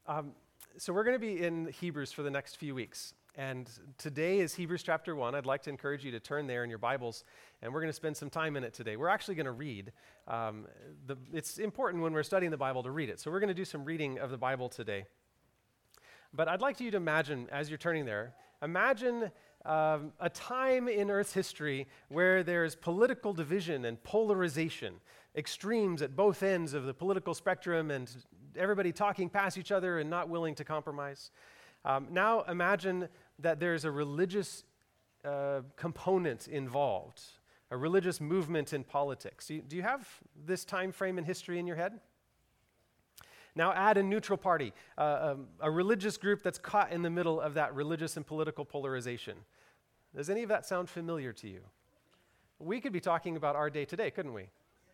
So we're going to be in Hebrews for the next few weeks. And today is Hebrews chapter 1. I'd like to encourage you to turn there in your Bibles, and we're going to spend some time in it today. We're actually going to read. It's important when we're studying the Bible to read it. So we're going to do some reading of the Bible today. But I'd like you to imagine, as you're turning there, imagine a time in Earth's history where there's political division and polarization, extremes at both ends of the political spectrum, and everybody talking past each other and not willing to compromise. Now imagine that there's a religious component involved, a religious movement in politics. Do you have this time frame in history in your head? Now add a neutral party, a religious group that's caught in the middle of that religious and political polarization. Does any of that sound familiar to you? We could be talking about our day today, couldn't we?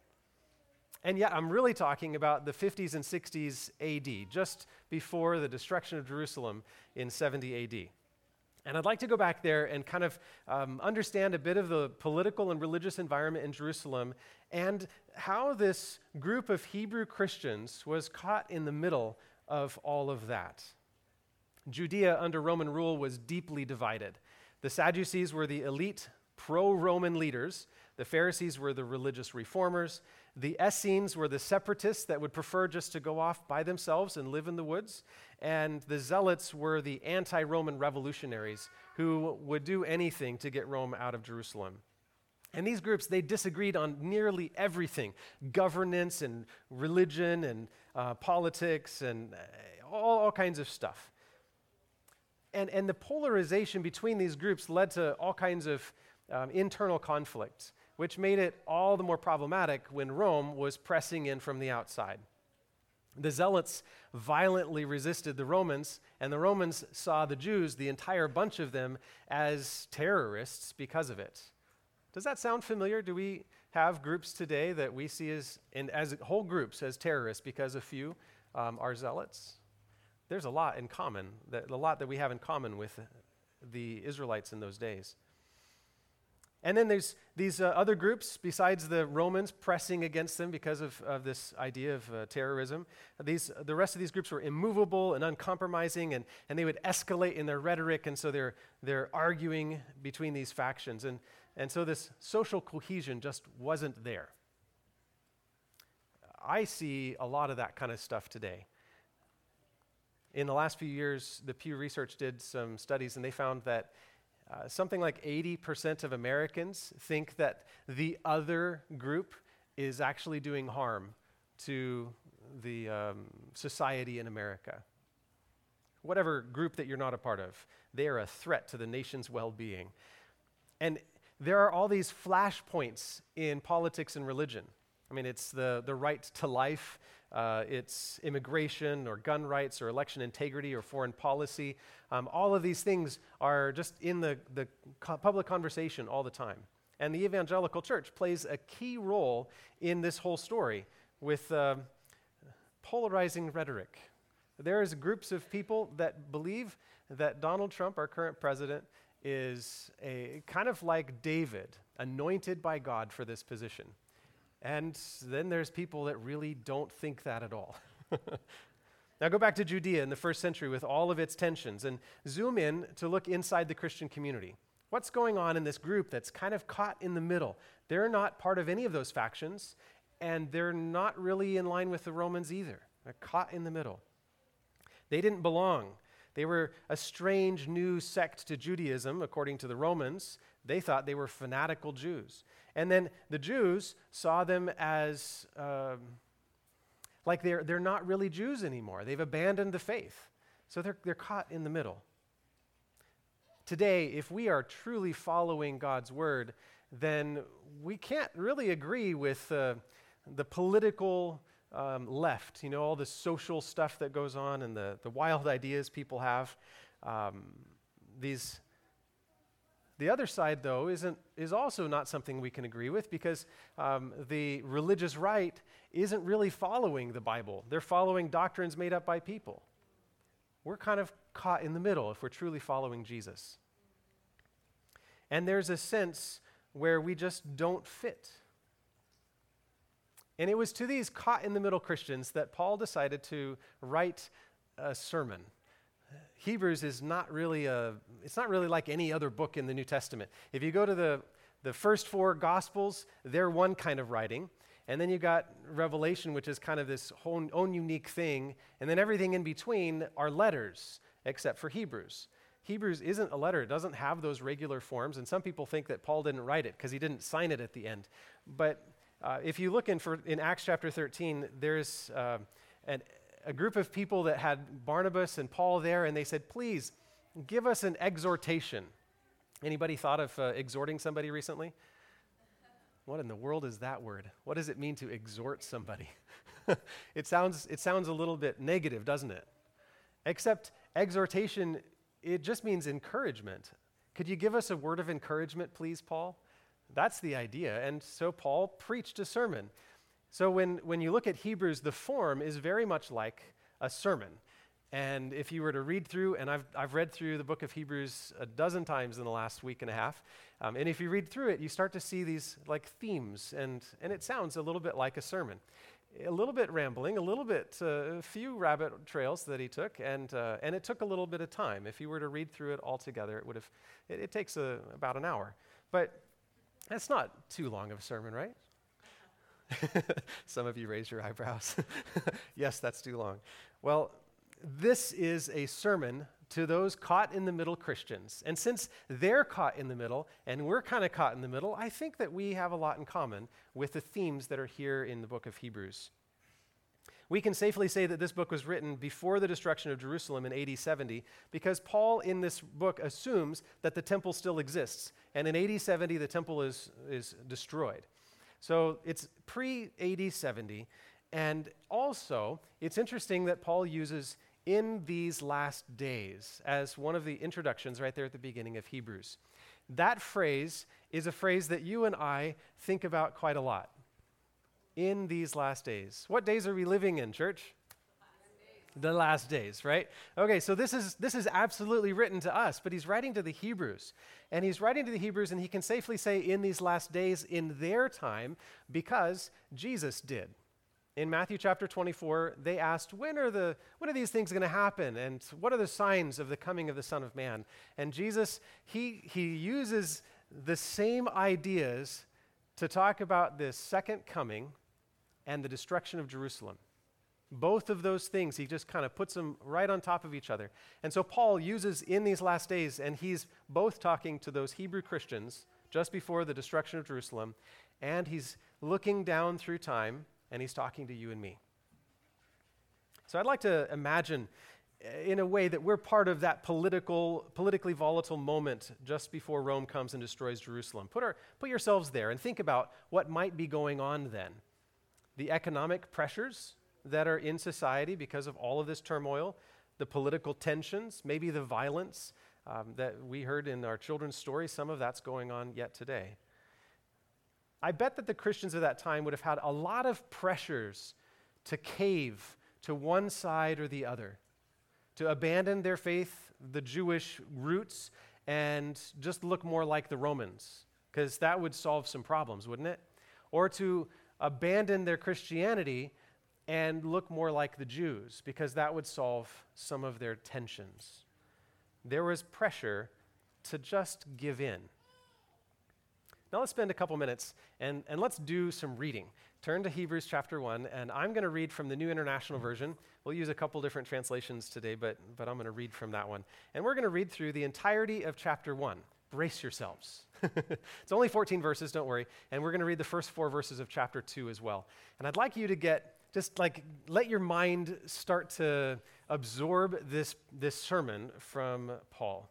And yet I'm really talking about the 50s and 60s AD, just before the destruction of Jerusalem in 70 AD. And I'd like to go back there and kind of understand a bit of the political and religious environment in Jerusalem and how this group of Hebrew Christians was caught in the middle of all of that. Judea under Roman rule was deeply divided. The Sadducees were the elite pro-Roman leaders. The Pharisees were the religious reformers. The Essenes were the separatists that would prefer just to go off by themselves and live in the woods. And the Zealots were the anti-Roman revolutionaries who would do anything to get Rome out of Jerusalem. And these groups, they disagreed on nearly everything: governance and religion and politics and all kinds of stuff. And the polarization between these groups led to all kinds of internal conflicts, which made it all the more problematic when Rome was pressing in from the outside. The Zealots violently resisted the Romans, and the Romans saw the Jews, the entire bunch of them, as terrorists because of it. Does that sound familiar? Do we have groups today that we see as whole groups as terrorists because a few are Zealots? There's a lot in common, a lot that we have in common with the Israelites in those days. And then there's these other groups, besides the Romans pressing against them because of this idea of terrorism. The rest of these groups were immovable and uncompromising, and they would escalate in their rhetoric, and so they're arguing between these factions. And so this social cohesion just wasn't there. I see a lot of that kind of stuff today. In the last few years, the Pew Research did some studies, and they found that something like 80% of Americans think that the other group is actually doing harm to the society in America. Whatever group that you're not a part of, they are a threat to the nation's well-being. And there are all these flashpoints in politics and religion. I mean, it's the right to life, it's immigration or gun rights or election integrity or foreign policy. All of these things are just in the public conversation all the time. And the evangelical church plays a key role in this whole story with polarizing rhetoric. There's groups of people that believe that Donald Trump, our current president, is a kind of like David, anointed by God for this position. And then there's people that really don't think that at all. Now go back to Judea in the first century with all of its tensions and zoom in to look inside the Christian community. What's going on in this group that's kind of caught in the middle? They're not part of any of those factions, and they're not really in line with the Romans either. They're caught in the middle. They didn't belong. They were a strange new sect to Judaism, according to the Romans. They thought they were fanatical Jews. And then the Jews saw them as like they're not really Jews anymore. They've abandoned the faith. So they're caught in the middle. Today, if we are truly following God's word, then we can't really agree with the political left, all the social stuff that goes on and the wild ideas people have. The other side, though, is also not something we can agree with because the religious right isn't really following the Bible. They're following doctrines made up by people. We're kind of caught in the middle if we're truly following Jesus. And there's a sense where we just don't fit. And it was to these caught in the middle Christians that Paul decided to write a sermon. Hebrews is not really it's not really like any other book in the New Testament. If you go to the first four Gospels, they're one kind of writing. And then you got Revelation, which is kind of this whole own unique thing. And then everything in between are letters, except for Hebrews. Hebrews isn't a letter. It doesn't have those regular forms. And some people think that Paul didn't write it because he didn't sign it at the end. But if you look in Acts chapter 13, there's a group of people that had Barnabas and Paul there, and they said, please, give us an exhortation. Anybody thought of exhorting somebody recently? What in the world is that word? What does it mean to exhort somebody? It sounds a little bit negative, doesn't it? Except exhortation, it just means encouragement. Could you give us a word of encouragement, please, Paul? That's the idea. And so Paul preached a sermon. So when you look at Hebrews, the form is very much like a sermon. And if you were to read through, and I've read through the book of Hebrews a dozen times in the last week and a half, and if you read through it, you start to see these like themes, and it sounds a little bit like a sermon. A little bit rambling, a few rabbit trails that he took, and it took a little bit of time. If you were to read through it all together, it takes about an hour. But that's not too long of a sermon, right? Some of you raise your eyebrows. Yes, that's too long. Well, this is a sermon to those caught in the middle Christians. And since they're caught in the middle and we're kind of caught in the middle, I think that we have a lot in common with the themes that are here in the book of Hebrews. We can safely say that this book was written before the destruction of Jerusalem in AD 70 because Paul in this book assumes that the temple still exists. And in AD 70, the temple is destroyed. So it's pre-AD 70. And also, it's interesting that Paul uses "in these last days" as one of the introductions right there at the beginning of Hebrews. That phrase is a phrase that you and I think about quite a lot. In these last days. What days are we living in, church? The last days, right? Okay, so this is absolutely written to us, but he's writing to the Hebrews. And he's writing to the Hebrews, and he can safely say in these last days in their time because Jesus did. In Matthew chapter 24, they asked, when are these things going to happen? And what are the signs of the coming of the Son of Man? And Jesus, he uses the same ideas to talk about the second coming and the destruction of Jerusalem. Both of those things, he just kind of puts them right on top of each other. And so Paul uses "in these last days," and he's both talking to those Hebrew Christians just before the destruction of Jerusalem, and he's looking down through time, and he's talking to you and me. So I'd like to imagine in a way that we're part of that politically volatile moment just before Rome comes and destroys Jerusalem. Put yourselves there and think about what might be going on then. The economic pressures that are in society because of all of this turmoil, the political tensions, maybe the violence that we heard in our children's story, some of that's going on yet today. I bet that the Christians of that time would have had a lot of pressures to cave to one side or the other, to abandon their faith, the Jewish roots, and just look more like the Romans, because that would solve some problems, wouldn't it? Or to abandon their Christianity and look more like the Jews, because that would solve some of their tensions. There was pressure to just give in. Now let's spend a couple minutes and let's do some reading. Turn to Hebrews chapter 1, and I'm going to read from the New International Version. We'll use a couple different translations today, but I'm going to read from that one. And we're going to read through the entirety of chapter 1. Brace yourselves. It's only 14 verses, don't worry. And we're going to read the first 4 verses of chapter 2 as well. And I'd like you to let your mind start to absorb this sermon from Paul.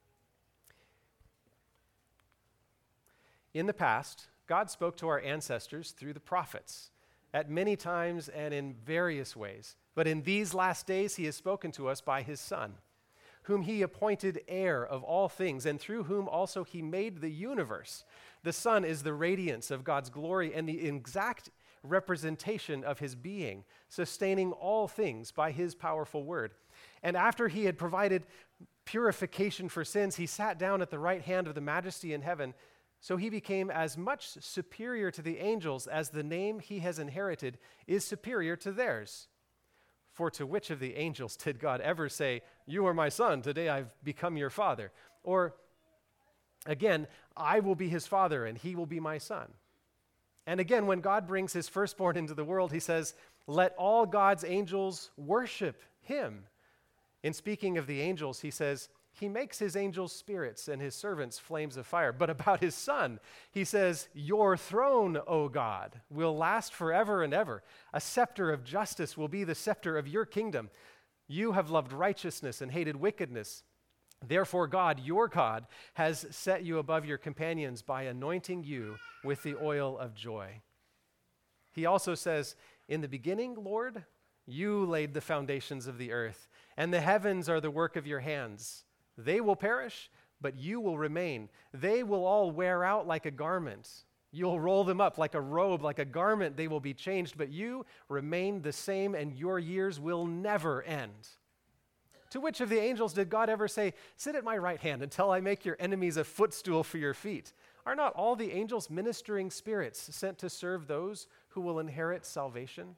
In the past, God spoke to our ancestors through the prophets at many times and in various ways. But in these last days, he has spoken to us by his Son, whom he appointed heir of all things, and through whom also he made the universe. The Son is the radiance of God's glory and the exact representation of his being, sustaining all things by his powerful word. And after he had provided purification for sins, he sat down at the right hand of the Majesty in heaven. So he became as much superior to the angels as the name he has inherited is superior to theirs. For to which of the angels did God ever say, 'You are my son, today I've become your father'? Or again, 'I will be his father and he will be my son'? And again, when God brings his firstborn into the world, he says, 'Let all God's angels worship him.' In speaking of the angels, he says, 'He makes his angels spirits and his servants flames of fire.' But about his son, he says, 'Your throne, O God, will last forever and ever. A scepter of justice will be the scepter of your kingdom. You have loved righteousness and hated wickedness. Therefore, God, your God, has set you above your companions by anointing you with the oil of joy.' He also says, 'In the beginning, Lord, you laid the foundations of the earth, and the heavens are the work of your hands. They will perish, but you will remain. They will all wear out like a garment. You'll roll them up like a robe, like a garment. They will be changed, but you remain the same, and your years will never end.' To which of the angels did God ever say, 'Sit at my right hand until I make your enemies a footstool for your feet'? Are not all the angels ministering spirits sent to serve those who will inherit salvation?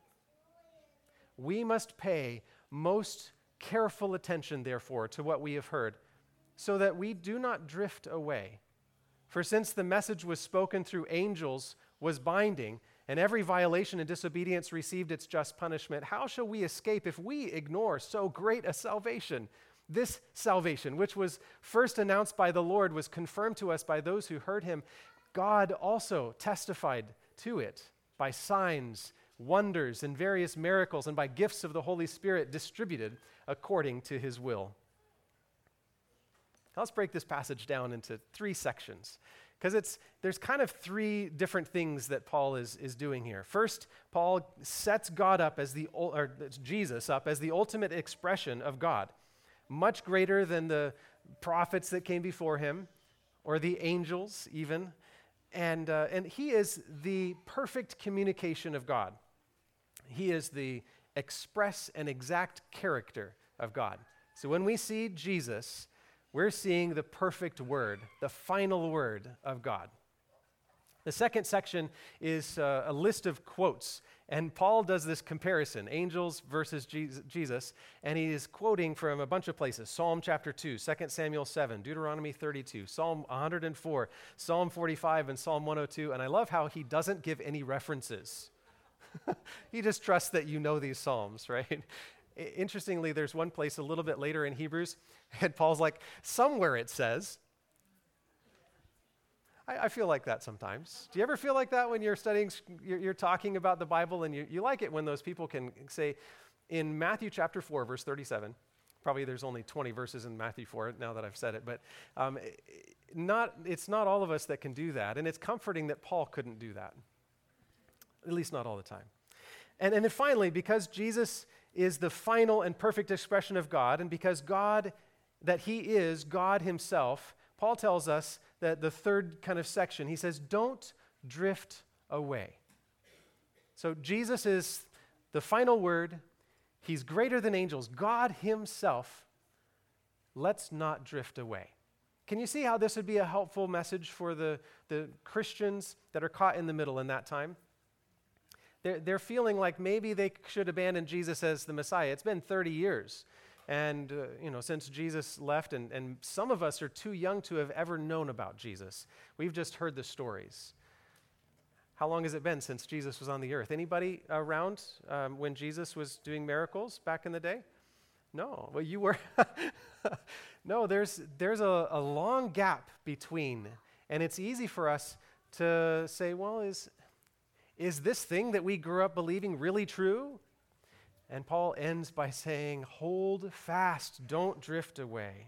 We must pay most careful attention, therefore, to what we have heard, so that we do not drift away. For since the message was spoken through angels was binding, and every violation and disobedience received its just punishment, how shall we escape if we ignore so great a salvation? This salvation, which was first announced by the Lord, was confirmed to us by those who heard him. God also testified to it by signs, wonders, and various miracles, and by gifts of the Holy Spirit distributed according to his will." Now let's break this passage down into three sections, because there's kind of three different things that Paul is doing here. First, Paul sets God up as Jesus up as the ultimate expression of God, much greater than the prophets that came before him, or the angels even, and he is the perfect communication of God. He is the express and exact character of God. So when we see Jesus, we're seeing the perfect word, the final word of God. The second section is a list of quotes, and Paul does this comparison, angels versus Jesus, and he is quoting from a bunch of places: Psalm chapter 2, 2 Samuel 7, Deuteronomy 32, Psalm 104, Psalm 45, and Psalm 102, and I love how he doesn't give any references. He just trusts that you know these Psalms, right? Interestingly, there's one place a little bit later in Hebrews, and Paul's like, somewhere it says. I feel like that sometimes. Do you ever feel like that when you're studying, you're talking about the Bible, and you like it when those people can say, in Matthew chapter 4, verse 37, probably there's only 20 verses in Matthew 4 now that I've said it, but it's not all of us that can do that, and it's comforting that Paul couldn't do that, at least not all the time. And then finally, because Jesus is the final and perfect expression of God, and because that he is God himself, Paul tells us that the third kind of section, he says, don't drift away. So Jesus is the final word. He's greater than angels, God himself. Let's not drift away. Can you see how this would be a helpful message for the Christians that are caught in the middle in that time? They're feeling like maybe they should abandon Jesus as the Messiah. It's been 30 years, and since Jesus left, and some of us are too young to have ever known about Jesus. We've just heard the stories. How long has it been since Jesus was on the earth? Anybody around when Jesus was doing miracles back in the day? No. Well, you were. No, there's a long gap between, and it's easy for us to say, well, is this thing that we grew up believing really true? And Paul ends by saying, hold fast, don't drift away.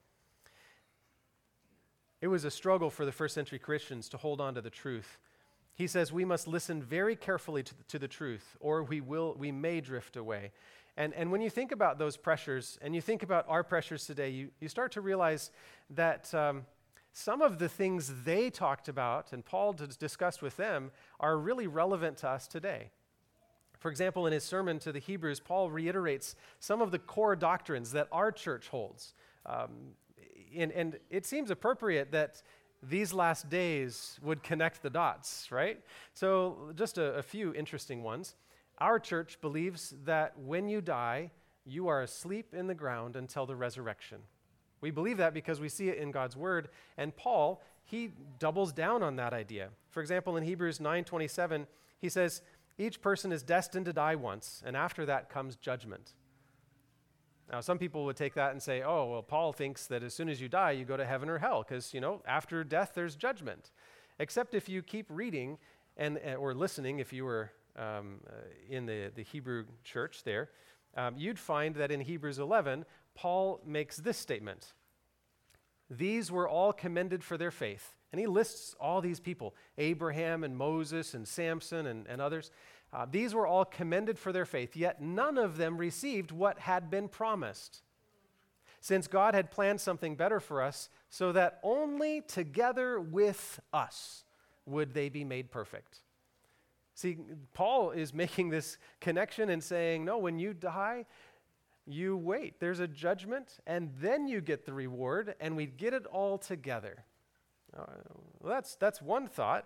It was a struggle for the first century Christians to hold on to the truth. He says we must listen very carefully to the truth, or we may drift away. And when you think about those pressures, and you think about our pressures today, you start to realize that some of the things they talked about, and Paul discussed with them, are really relevant to us today. For example, in his sermon to the Hebrews, Paul reiterates some of the core doctrines that our church holds. And it seems appropriate that these last days would connect the dots, right? So just a few interesting ones. Our church believes that when you die, you are asleep in the ground until the resurrection. We believe that because we see it in God's word, and Paul, he doubles down on that idea. For example, in Hebrews 9:27, he says, each person is destined to die once, and after that comes judgment. Now, some people would take that and say, oh, well, Paul thinks that as soon as you die, you go to heaven or hell, because, after death, there's judgment. Except if you keep reading or listening, if you were in the Hebrew church there, you'd find that in Hebrews 11, Paul makes this statement. These were all commended for their faith. And he lists all these people, Abraham and Moses and Samson and others. These were all commended for their faith, yet none of them received what had been promised, since God had planned something better for us, so that only together with us would they be made perfect. See, Paul is making this connection and saying, no, when you die, you wait. There's a judgment, and then you get the reward, and we get it all together. Well, that's one thought.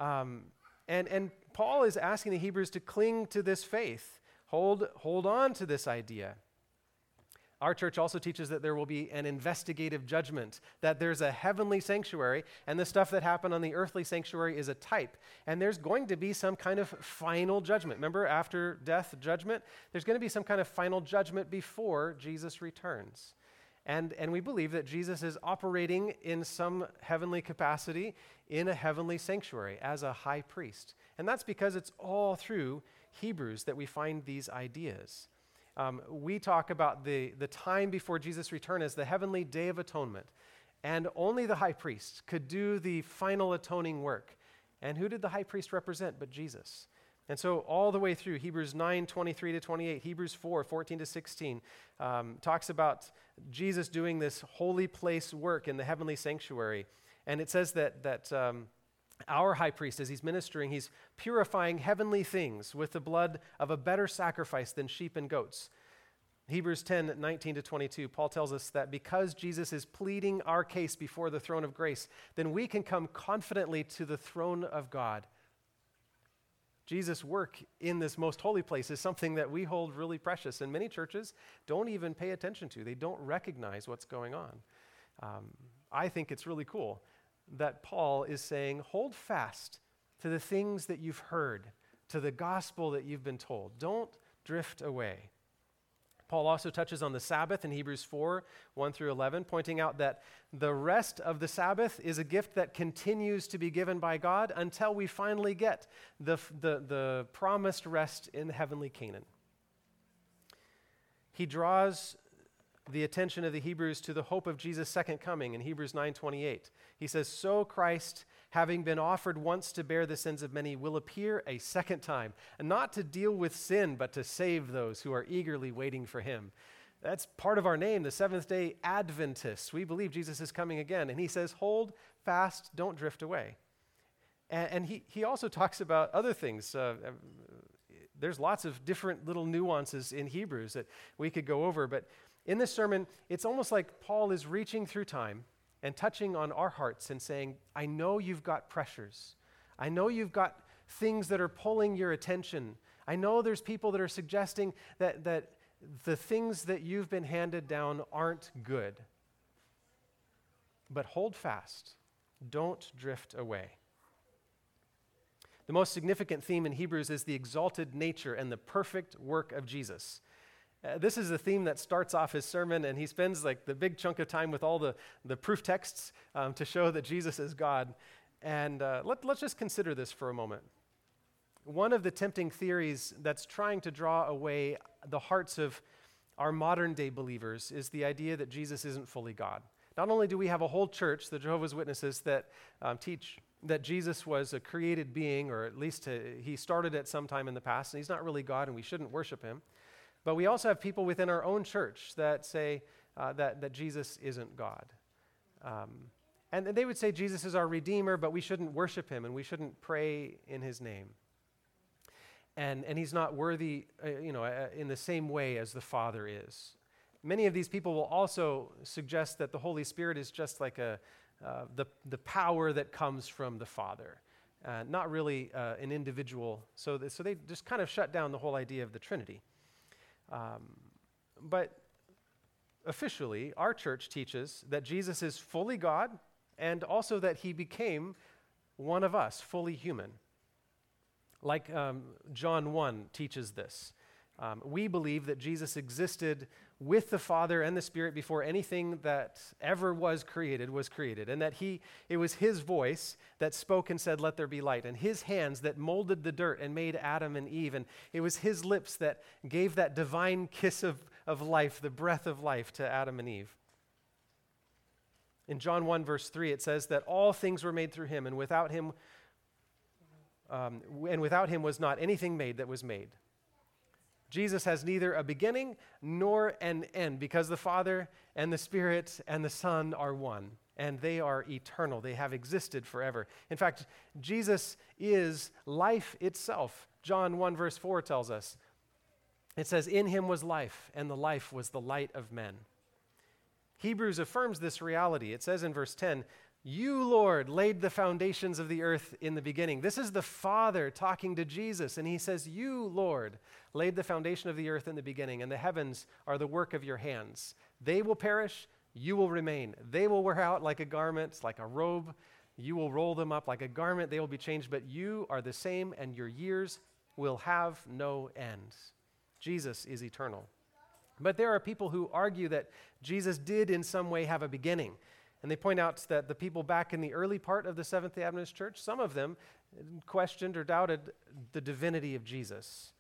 And Paul is asking the Hebrews to cling to this faith, hold on to this idea. Our church also teaches that there will be an investigative judgment, that there's a heavenly sanctuary, and the stuff that happened on the earthly sanctuary is a type. And there's going to be some kind of final judgment. Remember, after death, judgment? There's going to be some kind of final judgment before Jesus returns. And we believe that Jesus is operating in some heavenly capacity in a heavenly sanctuary as a high priest. And that's because it's all through Hebrews that we find these ideas. We talk about the time before Jesus' return as the heavenly day of atonement. And only the high priest could do the final atoning work. And who did the high priest represent but Jesus? And so all the way through Hebrews 9:23-28, Hebrews 4:14-16 talks about Jesus doing this holy place work in the heavenly sanctuary. And it says that our high priest, as he's ministering, he's purifying heavenly things with the blood of a better sacrifice than sheep and goats. Hebrews 10:19-22, Paul tells us that because Jesus is pleading our case before the throne of grace, then we can come confidently to the throne of God. Jesus' work in this most holy place is something that we hold really precious, and many churches don't even pay attention to. They don't recognize what's going on. I think it's really cool that Paul is saying, hold fast to the things that you've heard, to the gospel that you've been told. Don't drift away. Paul also touches on the Sabbath in Hebrews 4:1-11, pointing out that the rest of the Sabbath is a gift that continues to be given by God until we finally get the promised rest in heavenly Canaan. He draws the attention of the Hebrews to the hope of Jesus' second coming in Hebrews 9:28. He says, so Christ, having been offered once to bear the sins of many, will appear a second time, and not to deal with sin, but to save those who are eagerly waiting for him. That's part of our name, the Seventh-day Adventists. We believe Jesus is coming again. And he says, hold fast, don't drift away. And he also talks about other things. There's lots of different little nuances in Hebrews that we could go over, but in this sermon, it's almost like Paul is reaching through time and touching on our hearts and saying, I know you've got pressures. I know you've got things that are pulling your attention. I know there's people that are suggesting that the things that you've been handed down aren't good. But hold fast. Don't drift away. The most significant theme in Hebrews is the exalted nature and the perfect work of Jesus. This is the theme that starts off his sermon, and he spends like the big chunk of time with all the proof texts to show that Jesus is God. And let's just consider this for a moment. One of the tempting theories that's trying to draw away the hearts of our modern day believers is the idea that Jesus isn't fully God. Not only do we have a whole church, the Jehovah's Witnesses, that teach that Jesus was a created being, or at least he started at some time in the past, and he's not really God and we shouldn't worship him. But we also have people within our own church that say that Jesus isn't God. And they would say Jesus is our Redeemer, but we shouldn't worship him and we shouldn't pray in his name. And he's not worthy, in the same way as the Father is. Many of these people will also suggest that the Holy Spirit is just like the power that comes from the Father. not really an individual. So they just kind of shut down the whole idea of the Trinity. But officially, our church teaches that Jesus is fully God and also that he became one of us, fully human. Like John 1 teaches this. We believe that Jesus existed with the Father and the Spirit before anything that ever was created, and that it was his voice that spoke and said, "Let there be light," and his hands that molded the dirt and made Adam and Eve, and it was his lips that gave that divine kiss of life, the breath of life to Adam and Eve. In John 1, verse 3, it says that all things were made through him, and without him was not anything made that was made. Jesus has neither a beginning nor an end, because the Father and the Spirit and the Son are one, and they are eternal. They have existed forever. In fact, Jesus is life itself. John 1, verse 4 tells us. It says, "In him was life, and the life was the light of men." Hebrews affirms this reality. It says in verse 10, "You, Lord, laid the foundations of the earth in the beginning." This is the Father talking to Jesus, and he says, "You, Lord, laid the foundation of the earth in the beginning, and the heavens are the work of your hands. They will perish, you will remain. They will wear out like a garment, like a robe. You will roll them up like a garment. They will be changed, but you are the same, and your years will have no end." Jesus is eternal. But there are people who argue that Jesus did in some way have a beginning. And they point out that the people back in the early part of the Seventh-day Adventist Church, some of them questioned or doubted the divinity of Jesus.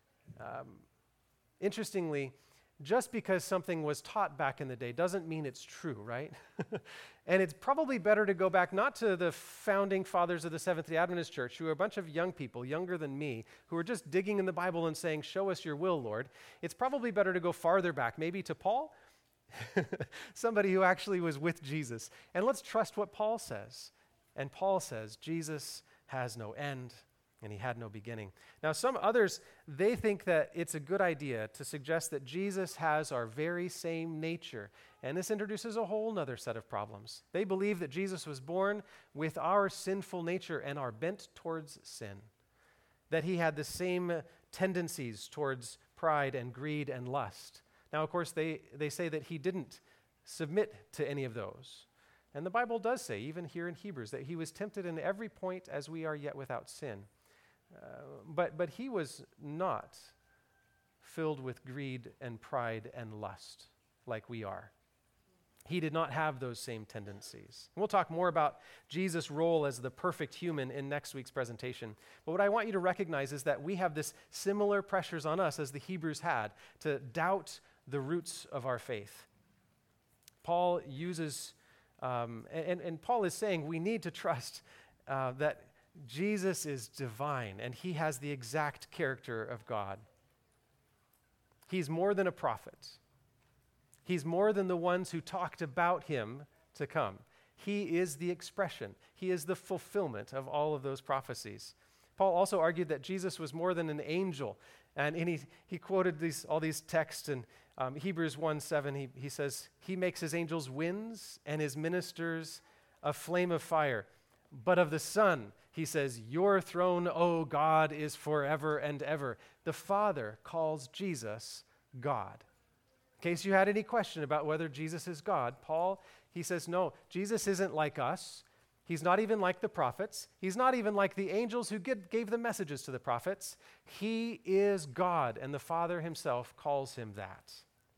Interestingly, just because something was taught back in the day doesn't mean it's true, right? And it's probably better to go back not to the founding fathers of the Seventh-day Adventist Church, who are a bunch of young people, younger than me, who are just digging in the Bible and saying, "Show us your will, Lord." It's probably better to go farther back, maybe to Paul, somebody who actually was with Jesus. And let's trust what Paul says. And Paul says, Jesus has no end, and he had no beginning. Now, some others, they think that it's a good idea to suggest that Jesus has our very same nature. And this introduces a whole nother set of problems. They believe that Jesus was born with our sinful nature and our bent towards sin, that he had the same tendencies towards pride and greed and lust. Now, of course, they say that he didn't submit to any of those. And the Bible does say, even here in Hebrews, that he was tempted in every point as we are yet without sin. But he was not filled with greed and pride and lust like we are. He did not have those same tendencies. And we'll talk more about Jesus' role as the perfect human in next week's presentation. But what I want you to recognize is that we have this similar pressures on us as the Hebrews had to doubt the roots of our faith. Paul uses, and Paul is saying we need to trust that Jesus is divine and he has the exact character of God. He's more than a prophet. He's more than the ones who talked about him to come. He is the expression. He is the fulfillment of all of those prophecies. Paul also argued that Jesus was more than an angel. And he quoted all these texts in Hebrews 1:7. He says, he makes his angels winds and his ministers a flame of fire. But of the Son, he says, your throne, O God, is forever and ever. The Father calls Jesus God. In case you had any question about whether Jesus is God, Paul, he says, no, Jesus isn't like us. He's not even like the prophets. He's not even like the angels who gave the messages to the prophets. He is God, and the Father himself calls him that.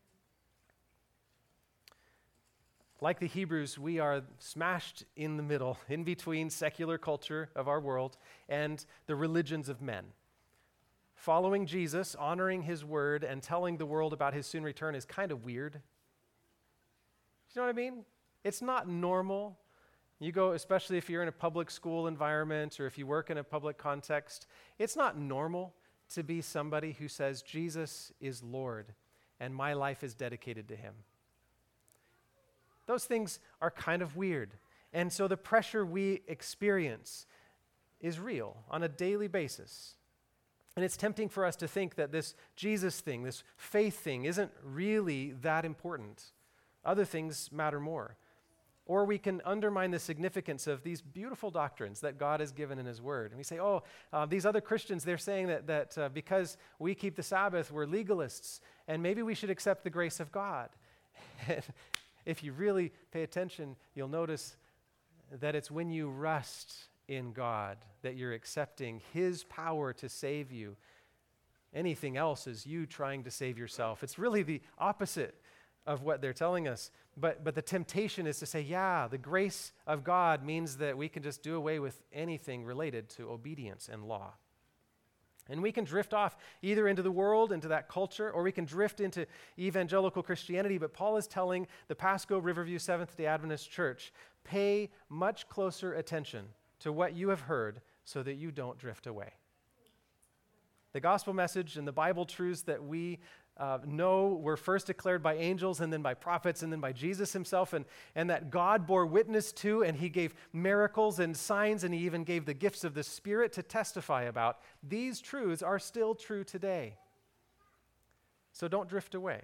Like the Hebrews, we are smashed in the middle, in between secular culture of our world and the religions of men. Following Jesus, honoring his word, and telling the world about his soon return is kind of weird. You know what I mean? It's not normal. You go, especially if you're in a public school environment or if you work in a public context, it's not normal to be somebody who says, Jesus is Lord, and my life is dedicated to him. Those things are kind of weird. And so the pressure we experience is real on a daily basis. And it's tempting for us to think that this Jesus thing, this faith thing, isn't really that important. Other things matter more. Or we can undermine the significance of these beautiful doctrines that God has given in His Word. And we say, these other Christians, they're saying that because we keep the Sabbath, we're legalists, and maybe we should accept the grace of God. If you really pay attention, you'll notice that it's when you rest in God that you're accepting His power to save you. Anything else is you trying to save yourself. It's really the opposite of what they're telling us. But the temptation is to say, the grace of God means that we can just do away with anything related to obedience and law. And we can drift off either into the world, into that culture, or we can drift into evangelical Christianity. But Paul is telling the Pasco Riverview Seventh-day Adventist Church, pay much closer attention to what you have heard so that you don't drift away. The gospel message and the Bible truths that we know were first declared by angels and then by prophets and then by Jesus Himself, and that God bore witness to, and He gave miracles and signs, and He even gave the gifts of the Spirit to testify about. These truths are still true today. So don't drift away.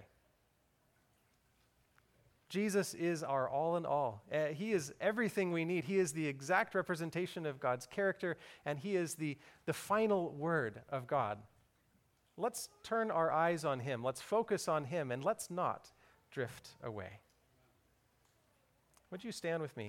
Jesus is our all in all. He is everything we need. He is the exact representation of God's character, and He is the final word of God. Let's turn our eyes on Him. Let's focus on Him, and let's not drift away. Would you stand with me?